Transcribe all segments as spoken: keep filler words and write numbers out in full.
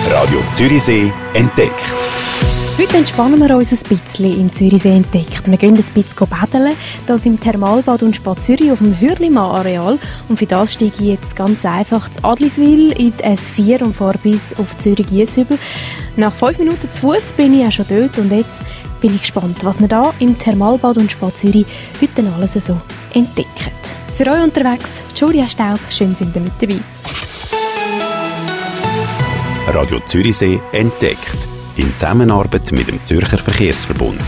Radio Zürichsee entdeckt. Heute entspannen wir uns ein bisschen im Zürichsee entdeckt. Wir gehen ein bisschen baden, das im Thermalbad und Spa Zürich auf dem Hürlimann-Areal. Und für das steige ich jetzt ganz einfach zu Adliswil in die S vier und fahre bis auf Zürich-Giesshübel. Nach fünf Minuten zu Fuß bin ich auch schon dort und jetzt bin ich gespannt, was wir hier im Thermalbad und Spa Zürich heute alles so entdecken. Für euch unterwegs, Julia Staub, schön sind ihr mit dabei. Radio Zürichsee entdeckt. In Zusammenarbeit mit dem Zürcher Verkehrsverbund.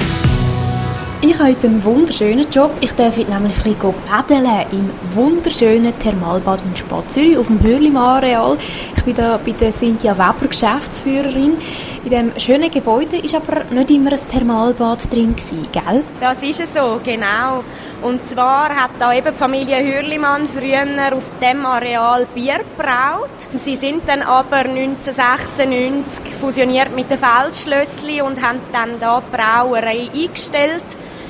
Ich habe heute einen wunderschönen Job. Ich darf heute nämlich ein bisschen paddeln im wunderschönen Thermalbad und Spa Zürich auf dem Hürlimann-Areal. Ich bin hier bei der Cynthia Weber, Geschäftsführerin. In diesem schönen Gebäude war aber nicht immer ein Thermalbad drin, gell? Das ist es so, genau. Und zwar hat da eben die Familie Hürlimann früher auf diesem Areal Bier gebraut. Sie sind dann aber neunzehnhundertsechsundneunzig fusioniert mit den Feldschlössli und haben dann da die Brauerei eingestellt.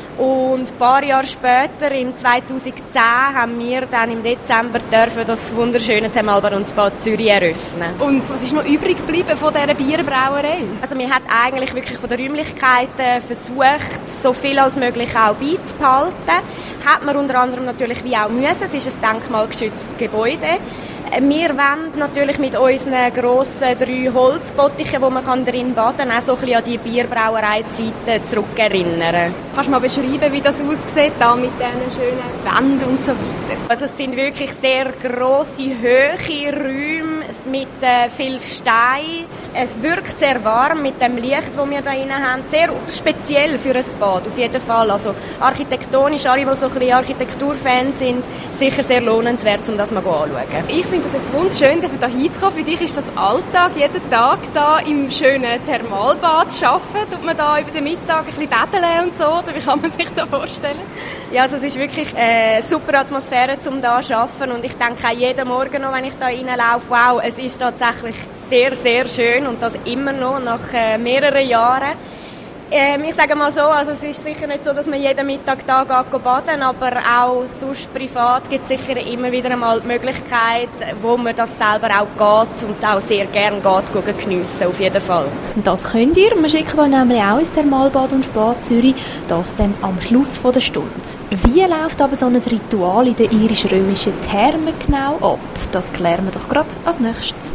Und ein paar Jahre später, im zweitausendzehn, haben wir dann im Dezember dürfen das wunderschöne Thermalbad und Spa Zürich eröffnen. Und was ist noch übrig geblieben von dieser Bierbrauerei? Also wir haben eigentlich wirklich von den Räumlichkeiten versucht, so viel als möglich auch beizubehalten. Hat man unter anderem natürlich wie auch müssen. Es ist ein denkmalgeschütztes Gebäude. Wir wollen natürlich mit unseren grossen drei Holzbottichen, wo man drin baden kann, auch so ein bisschen an die Bierbrauereizeiten zurückerinnern. Kannst du mal beschreiben, wie das aussieht, da mit diesen schönen Wänden und so weiter? Also es sind wirklich sehr grosse, hohe Räume mit äh, viel Stein. Es wirkt sehr warm mit dem Licht, das wir da drin haben. Sehr speziell für ein Bad, auf jeden Fall. Also architektonisch, alle, die so ein bisschen Architekturfans sind, sicher sehr lohnenswert, um das mal anzuschauen. Ich finde es jetzt wunderschön, hier hinzukommen. Für dich ist das Alltag, jeden Tag da im schönen Thermalbad zu arbeiten. Tut man da über den Mittag ein bisschen baden und so? Oder wie kann man sich das vorstellen? Ja, also es ist wirklich eine super Atmosphäre, um hier zu arbeiten. Und ich denke auch jeden Morgen noch, wenn ich da reinlaufe, wow, es ist tatsächlich sehr, sehr schön und das immer noch nach äh, mehreren Jahren. Ähm, ich sage mal so, also es ist sicher nicht so, dass man jeden Mittag da geht baden, aber auch sonst privat gibt es sicher immer wieder einmal die Möglichkeit, wo man das selber auch geht und auch sehr gerne geht, geniessen, auf jeden Fall. Das könnt ihr. Wir schicken euch nämlich auch ins Thermalbad und Spa Zürich, das dann am Schluss von der Stunde. Wie läuft aber so ein Ritual in den irisch-römischen Thermen genau ab? Das klären wir doch gerade als nächstes.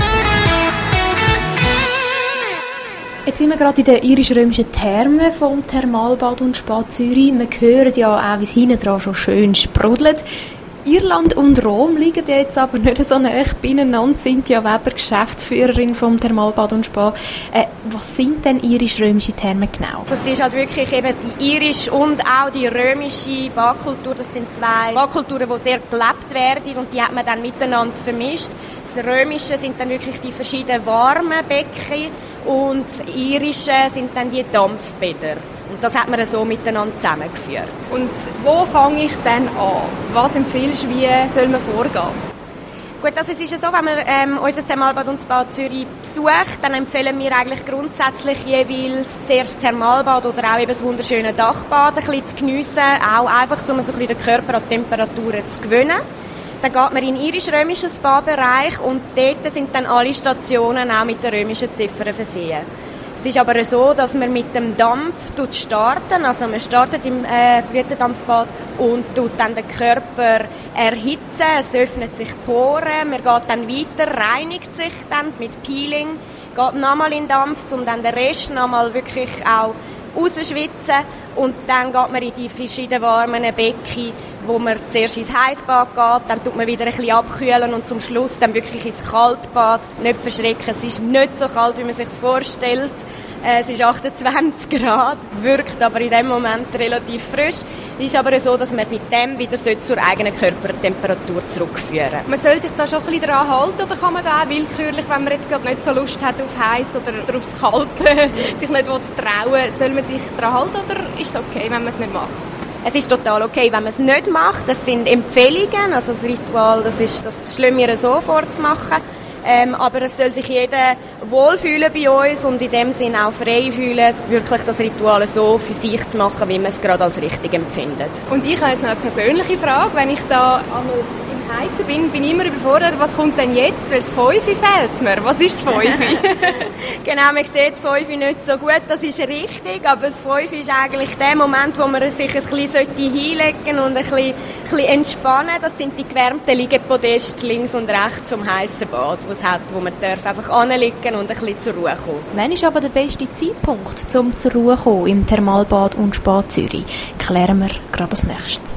Jetzt sind wir gerade in den irisch-römischen Thermen vom Thermalbad und Spa Zürich. Wir hören ja auch, wie es hinten dran schon schön sprudelt. Irland und Rom liegen jetzt aber nicht so nahe beieinander. Cynthia Weber, Geschäftsführerin vom Thermalbad und Spa. Äh, was sind denn irisch-römische Thermen genau? Das ist halt wirklich eben die irische und auch die römische Badkultur. Das sind zwei Badkulturen, die sehr gelebt werden und die hat man dann miteinander vermischt. Das Römische sind dann wirklich die verschiedenen warmen Becken und das Irische sind dann die Dampfbäder. Und das hat man so miteinander zusammengeführt. Und wo fange ich dann an? Was empfiehlst du, wie soll man vorgehen? Gut, also es ist ja so, wenn man ähm, unser Thermalbad und Spa Zürich besucht, dann empfehlen wir eigentlich grundsätzlich jeweils zuerst das Thermalbad oder auch eben das wunderschöne Dachbad ein bisschen zu geniessen, auch einfach, um so ein bisschen den Körper an Temperaturen zu gewöhnen. Dann geht man in den irisch-römischen Spa-Bereich und dort sind dann alle Stationen auch mit den römischen Ziffern versehen. Es ist aber so, dass man mit dem Dampf starten, also man startet im äh, Blütendampfbad und tut dann den Körper erhitzen, es öffnet sich Poren, man geht dann weiter, reinigt sich dann mit Peeling, geht nochmal in den Dampf, um dann den Rest nochmal wirklich auch rauszuschwitzen und dann geht man in die verschiedenen warmen Becken, wo man zuerst ins Heißbad geht, dann tut man wieder ein bisschen abkühlen und zum Schluss dann wirklich ins Kaltbad. Nicht verschrecken, es ist nicht so kalt, wie man sich vorstellt. Es ist achtundzwanzig Grad, wirkt aber in dem Moment relativ frisch. Es ist aber so, dass man mit dem wieder zur eigenen Körpertemperatur zurückführen sollte. Man soll sich da schon ein bisschen daran halten oder kann man da auch willkürlich, wenn man jetzt gerade nicht so Lust hat auf heiß oder aufs Kalte, sich nicht trauen will, soll man sich daran halten oder ist es okay, wenn man es nicht macht? Es ist total okay, wenn man es nicht macht. Das sind Empfehlungen, also das Ritual, das ist das schlagen wir so vorzumachen. Ähm, aber es soll sich jeder wohlfühlen bei uns und in dem Sinne auch frei fühlen, wirklich das Ritual so für sich zu machen, wie man es gerade als richtig empfindet. Und ich habe jetzt noch eine persönliche Frage, wenn ich da einmal im heissen bin, bin ich immer überfordert, was kommt denn jetzt, weil das Fünfe fehlt mir. Was ist das Fünfe? Genau, man sieht das Fünfe nicht so gut, das ist richtig, aber das Fünfe ist eigentlich der Moment, wo man sich ein bisschen hinlegen sollte und ein bisschen, ein bisschen entspannen. Das sind die gewärmten Liegepodeste links und rechts vom heissen Bad, wo es hat, wo man darf einfach anliegen und ein bisschen zur Ruhe kommen. Wann ist aber der beste Zeitpunkt, um zur Ruhe zu kommen im Thermalbad und Spa Zürich? Klären wir gerade als nächstes.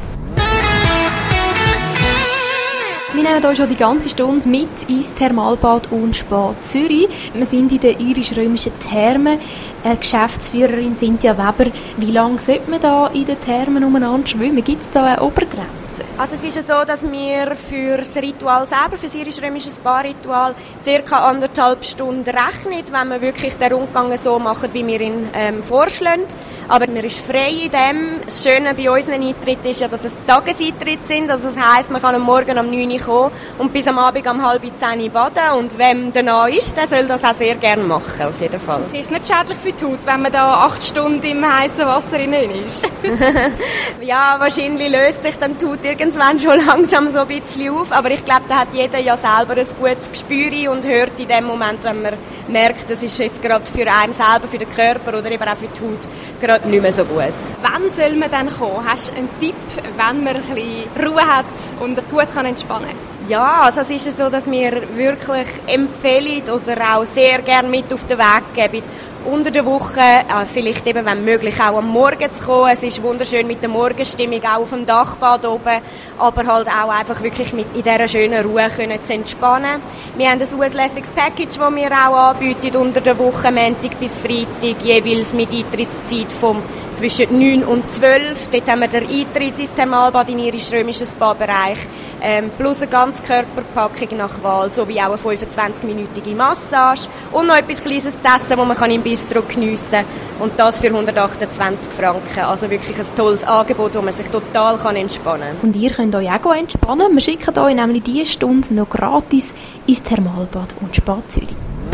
Wir nehmen euch schon die ganze Stunde mit ins Thermalbad und Spa Zürich. Wir sind in der irisch-römischen Therme. Äh, Geschäftsführerin Cynthia Weber. Wie lange sollte man da in den Thermen umeinander schwimmen? Gibt es da eine Obergrenze? Also es ist ja so, dass wir für das Ritual selber, für das irisch-römische Spa-Ritual, ca. anderthalb Stunden rechnen, wenn wir wirklich den Rundgang so machen, wie wir ihn ähm, vorschlagen. Aber man ist frei in dem. Das Schöne bei unseren Eintritten ist ja, dass es Tageseintritte sind. Also das heisst, man kann am Morgen um neun Uhr kommen und bis am Abend um halb zehn Uhr baden. Und wem danach ist, der soll das auch sehr gerne machen, auf jeden Fall. Ist es nicht schädlich für die Haut, wenn man da acht Stunden im heißen Wasser drin ist? Ja, wahrscheinlich löst sich dann die Haut irgendwann schon langsam so ein bisschen auf. Aber ich glaube, da hat jeder ja selber ein gutes Gespür und hört in dem Moment, wenn man merkt, das ist jetzt gerade für einen selber, für den Körper oder eben auch für die Haut gerade nicht mehr so gut. Wann soll man dann kommen? Hast du einen Tipp, wenn man ein bisschen Ruhe hat und gut kann entspannen kann? Ja, also es ist so, dass wir wirklich empfehlen oder auch sehr gerne mit auf den Weg geben, unter der Woche, äh, vielleicht eben, wenn möglich, auch am Morgen zu kommen. Es ist wunderschön mit der Morgenstimmung auch auf dem Dachbad oben, aber halt auch einfach wirklich mit in dieser schönen Ruhe können zu entspannen. Wir haben ein auslässiges Package, das wir auch anbieten unter der Woche, Montag bis Freitag, jeweils mit Eintrittszeit von zwischen neun und zwölf. Dort haben wir den Eintritt ins Thermalbad in irisch-römischen Spa-Bereich, ähm, plus eine Ganzkörperpackung nach Wahl, sowie auch eine fünfundzwanzig-minütige Massage und noch etwas Kleines zu essen, das man im Bistro geniessen kann. Und das für hundertachtundzwanzig Franken. Also wirklich ein tolles Angebot, wo man sich total entspannen kann. Und ihr könnt euch auch entspannen. Wir schicken euch nämlich diese Stunde noch gratis ins Thermalbad und Spa Zürich.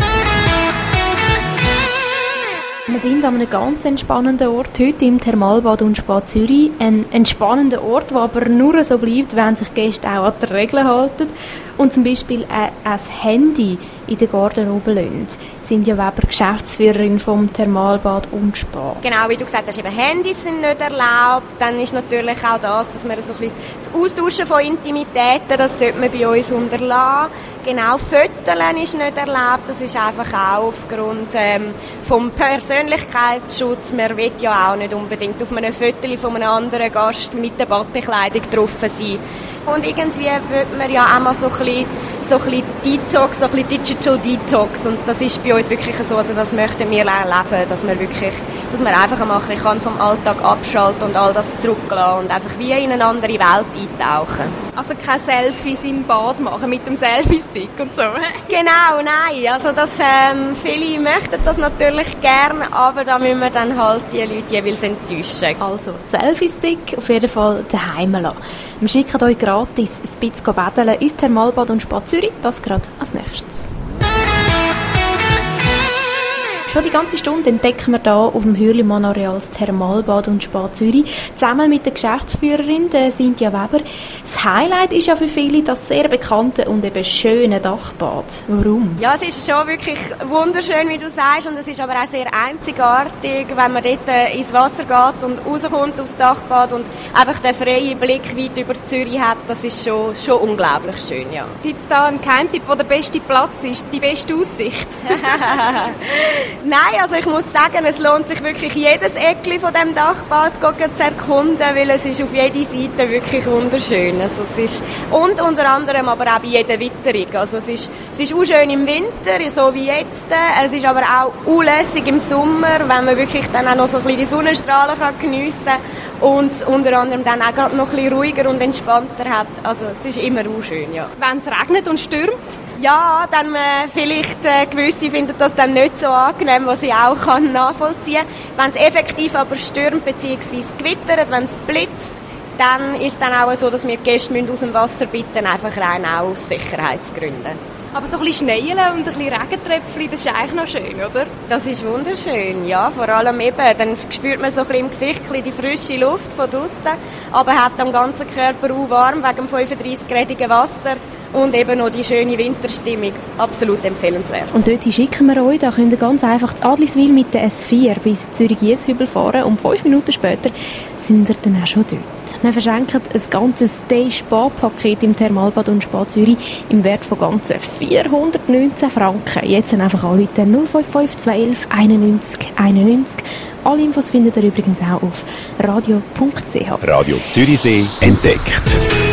Wir sind an einem ganz entspannenden Ort heute im Thermalbad und Spa Zürich. Ein entspannender Ort, der aber nur so bleibt, wenn sich Gäste auch an die Regeln halten und zum Beispiel ein, ein Handy in der Garderobe lassen. Cynthia Weber, Geschäftsführerin vom Thermalbad und Spa. Genau, wie du gesagt hast, eben Handys sind nicht erlaubt. Dann ist natürlich auch das, dass man so ein bisschen das Austauschen von Intimitäten, das sollte man bei uns unterlassen. Genau, Föteln ist nicht erlaubt. Das ist einfach auch aufgrund ähm, vom Persönlichkeitsschutz. Man will ja auch nicht unbedingt auf einem Föteli von einem anderen Gast mit der Badbekleidung getroffen sein. Und irgendwie will man ja auch mal so ein bisschen, so ein bisschen Detox, so ein bisschen Digital Detox. Und das ist bei uns wirklich so, also das möchten wir erleben, dass man wirklich, dass man einfach mal ein bisschen vom Alltag abschalten und all das zurücklassen und einfach wie in eine andere Welt eintauchen. Also keine Selfies im Bad machen mit dem Selfie-Stick und so? Genau, nein. Also das, ähm, viele möchten das natürlich gerne, aber da müssen wir dann halt die Leute jeweils enttäuschen. Also Selfie-Stick auf jeden Fall daheim lassen. Wir schicken euch gratis ein bisschen baden ins Thermalbad und Spa Zürich. Das gerade als nächstes. Schon die ganze Stunde entdecken wir hier auf dem Hürlimann-Areal das Thermalbad und Spa Zürich, zusammen mit der Geschäftsführerin, der Cynthia Weber. Das Highlight ist ja für viele das sehr bekannte und eben schöne Dachbad. Warum? Ja, es ist schon wirklich wunderschön, wie du sagst, und es ist aber auch sehr einzigartig, wenn man dort ins Wasser geht und rauskommt aufs Dachbad und einfach den freien Blick weit über Zürich hat. Das ist schon, schon unglaublich schön, ja. Gibt es da einen Geheimtipp, wo der beste Platz ist, die beste Aussicht? Nein, also ich muss sagen, es lohnt sich wirklich jedes Eckchen von dem Dachbad zu erkunden, weil es ist auf jeder Seite wirklich wunderschön. Also es ist, und unter anderem aber auch bei jeder Witterung. Also es ist, es ist auch schön im Winter, so wie jetzt. Es ist aber auch unlässig im Sommer, wenn man wirklich dann auch noch so ein bisschen die Sonnenstrahlen kann geniessen kann und unter anderem dann auch gerade noch ein bisschen ruhiger und entspannter hat. Also es ist immer auch schön, ja. Wenn es regnet und stürmt? Ja, dann äh, vielleicht äh, gewisse finden das dann nicht so angenehm, was ich auch kann nachvollziehen kann. Wenn es effektiv aber stürmt bzw. gewittert, wenn es blitzt, dann ist es dann auch so, dass wir die Gäste aus dem Wasser bitten, einfach rein auch aus Sicherheitsgründen. Aber so ein bisschen Schneien und ein bisschen Regentröpfchen, das ist eigentlich noch schön, oder? Das ist wunderschön, ja. Vor allem eben, dann spürt man so ein bisschen im Gesicht ein bisschen die frische Luft von draussen, aber hat am ganzen Körper auch warm wegen dem fünfunddreißig-gradigen Wasser und eben noch die schöne Winterstimmung. Absolut empfehlenswert. Und dort schicken wir euch, da könnt ihr ganz einfach zu Adliswil mit der S vier bis Zürich-Giesshübel fahren und fünf Minuten später sind ihr dann auch schon dort. Wir verschenken ein ganzes Day-Spa-Paket im Thermalbad und Spa Zürich im Wert von ganzen vierhundertneunzehn Franken. Jetzt einfach anrufen null fünf fünf zwei eins einundneunzig einundneunzig. Alle Infos findet ihr übrigens auch auf radio punkt c h. Radio Zürichsee entdeckt.